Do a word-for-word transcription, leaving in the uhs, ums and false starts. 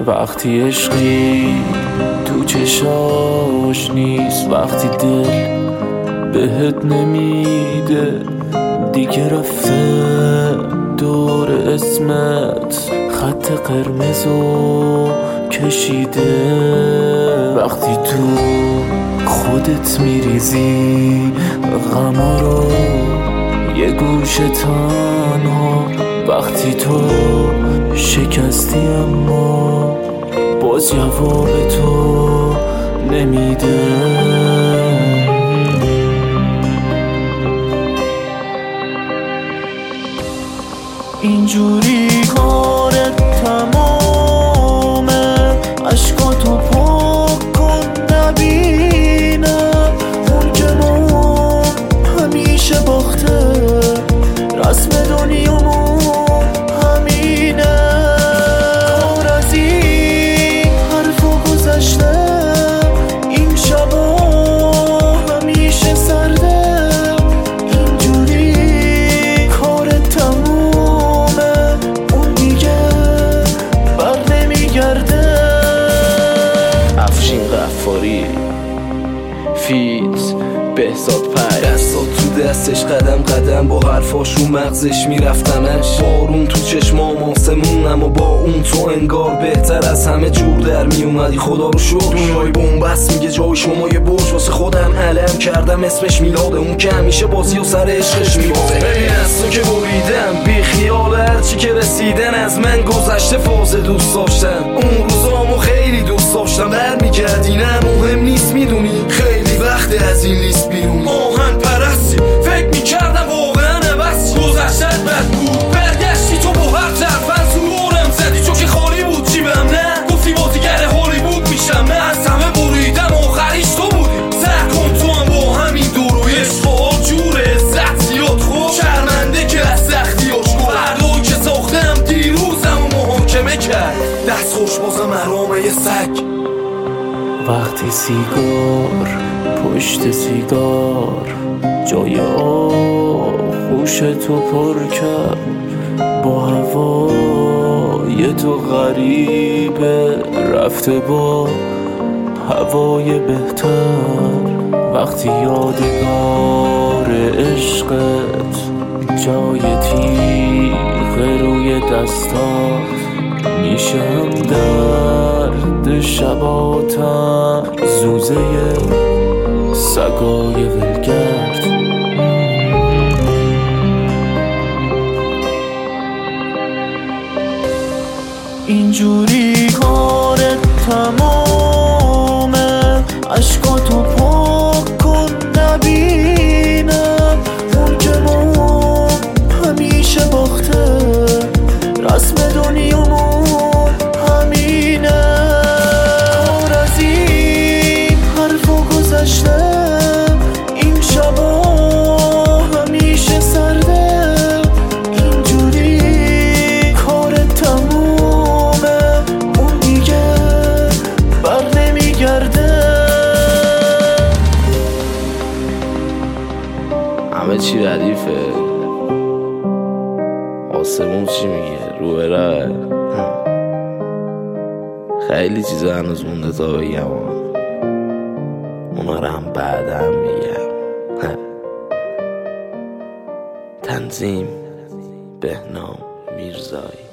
وقتی عشقی تو چشاش نیست، وقتی دل بهت نمیده دیگه، رفته دور اسمت خط قرمزو کشیده. وقتی تو خودت میریزی غما رو یه گوشه تنها، وقتی تو شکستی اما باز جواب تو نمیده. اینجوری کارت تمامه، عشقاتو پاک کن نبینم اون که ما همیشه باخته، رسم دنیامون همینه. کار از این حرفا گذشته، این شبا همیشه سرده. اینجوری کارت تمومه، اون دیگه بر نمیگرده. افشین غفاری فیت بهزاد پای، دستات تو دستش قدم قدم با حرفاشو مغزش میرفتمش. بارون تو چشمام آسمون، اما با اون تو انگار بهتر از همه جور در میومدی. خدا رو شکر دنیای بومبست میگه جای شما یه برج واسه خودم علم کردم، اسمش میلاده. اون که همیشه بازی و سر عشقش میبازه. ببین از تو که بریدم بی خیال، هرچی که رسیدن از من گذشته فاز دوست داشتن. اون روزامو خیلی دوست داشتم، برمیگردی نه مهم نیست میدونی، خیلی وقت از این لیست بیرونی. آهن پرستی فکر میکردم واقعا بس گذشتت بد بود، برگشتی تو با هر طرفن سرورم زدی چون که خالی بود جیبم. نه گفتی بازیگر هالیوود میشم، نه از همه بریدم آخریش تو بودی. سر کن تو هم با همین دوروی عشقا جوره عزت زیاد خوب شرمنده که از سختیاش گفت. فردایی که ساختم دیروزم و محاکمه کرد، دست خوش بازم مرامه سگ. وقتی سیگار پشت سیگار جای آغوش تو پر کرد، با هوای تو غریبه رفته با هوای بهتر. وقتی یادگار عشقت جای تیغ روی دستات میشه، هم درد شباتم زوزه سگای ولگرد. اینجوری کارت تمامه، عشقاتو پاک کن نبینم اون که ما همیشه باخته، رسم دنیامون همینه. کار از این حرفا گذشته، این شبا همیشه سرده. اینجوری کارت تمومه، اون دیگه بر نمیگرده. همه چی ردیفه، آسمون چی میگه رو بره. خیلی چیزا هنوز مونده تا بگم، اونا رو هم بعدم میگم. تنظیم بهنام میرزایی.